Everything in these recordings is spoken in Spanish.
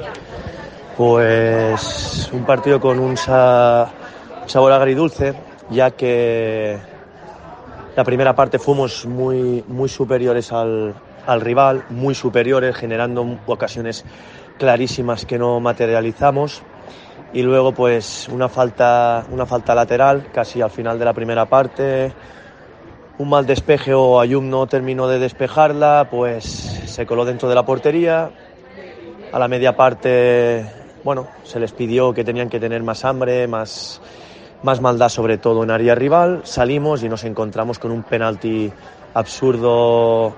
Pues un partido con un sabor agridulce, ya que la primera parte fuimos muy superiores al rival, muy superiores, generando ocasiones clarísimas que no materializamos. Y luego pues una falta lateral casi al final de la primera parte, un mal despeje o Ayub no terminó de despejarla, pues se coló dentro de la portería. A la media parte, bueno, se les pidió que tenían que tener más hambre, más maldad, sobre todo en área rival. Salimos y nos encontramos con un penalti absurdo,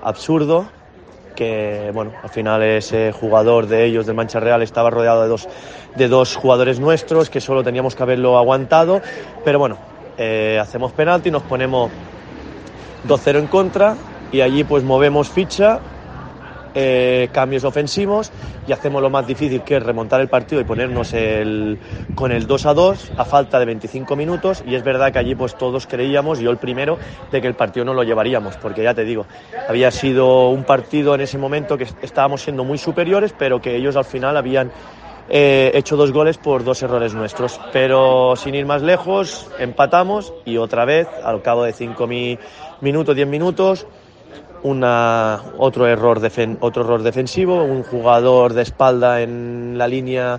que bueno, al final ese jugador de ellos, del Mancha Real, estaba rodeado de dos jugadores nuestros, que solo teníamos que haberlo aguantado, pero bueno, hacemos penalti, nos ponemos 2-0 en contra y allí pues movemos ficha, cambios ofensivos y hacemos lo más difícil, que es remontar el partido y ponernos con el 2-2 a falta de 25 minutos. Y es verdad que allí pues todos creíamos, yo el primero, de que el partido no lo llevaríamos, porque ya te digo, había sido un partido en ese momento que estábamos siendo muy superiores, pero que ellos al final habían hecho 2 goles por 2 errores nuestros. Pero sin ir más lejos, empatamos y otra vez, al cabo de 5 minutos, 10 minutos, otro error defensivo, un jugador de espalda en la línea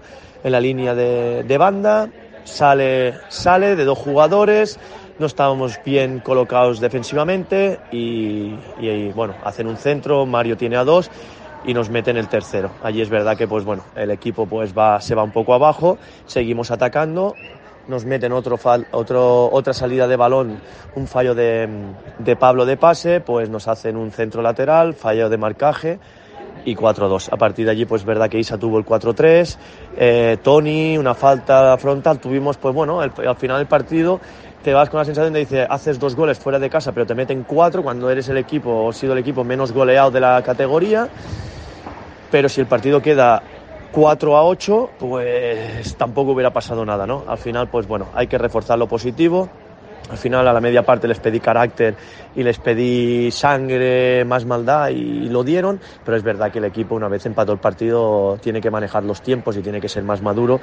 de banda, sale de 2 jugadores, no estábamos bien colocados defensivamente y bueno, hacen un centro, Mario tiene a 2 y nos meten el tercero. Allí es verdad que pues bueno, el equipo pues se va un poco abajo, seguimos atacando, nos meten otra salida de balón, un fallo de Pablo de pase, pues nos hacen un centro lateral, fallo de marcaje y 4-2. A partir de allí pues es verdad que Isa tuvo el 4-3, Tony, una falta frontal, tuvimos pues bueno, al final del partido te vas con la sensación de dice, haces 2 goles fuera de casa pero te meten 4 cuando eres el equipo, o sido el equipo menos goleado de la categoría. Pero si el partido queda 4-8, pues tampoco hubiera pasado nada, ¿no? Al final, pues bueno, hay que reforzar lo positivo. Al final, a la media parte les pedí carácter y les pedí sangre, más maldad, y lo dieron. Pero es verdad que el equipo, una vez empató el partido, tiene que manejar los tiempos y tiene que ser más maduro.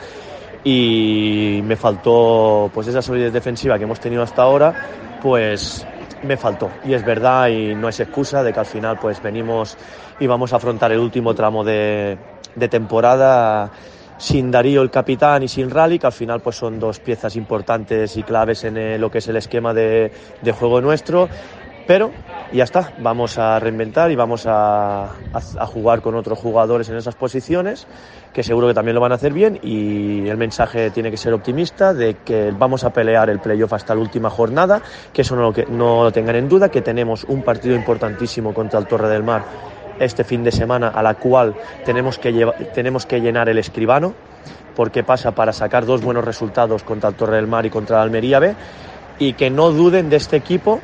Y me faltó pues esa solidez defensiva que hemos tenido hasta ahora, pues me faltó. Y es verdad, y no es excusa de que al final pues venimos y vamos a afrontar el último tramo de temporada sin Darío, el capitán, y sin Rally, que al final pues son 2 piezas importantes y claves en lo que es el esquema de juego nuestro. Pero ya está, vamos a reinventar y vamos a jugar con otros jugadores en esas posiciones, que seguro que también lo van a hacer bien, y el mensaje tiene que ser optimista, de que vamos a pelear el playoff hasta la última jornada, que eso no lo tengan en duda, que tenemos un partido importantísimo contra el Torre del Mar este fin de semana, a la cual tenemos que llenar el Escribano, porque pasa para sacar 2 buenos resultados contra el Torre del Mar y contra el Almería B, y que no duden de este equipo,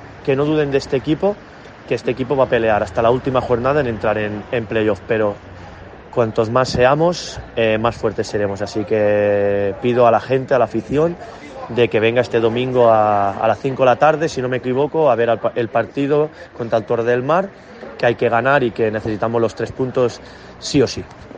que este equipo va a pelear hasta la última jornada en entrar en playoff, pero cuantos más seamos, más fuertes seremos. Así que pido a la gente, a la afición, de que venga este domingo a las 5 de la tarde, si no me equivoco, a ver el partido contra el Torre del Mar, que hay que ganar y que necesitamos los 3 puntos sí o sí.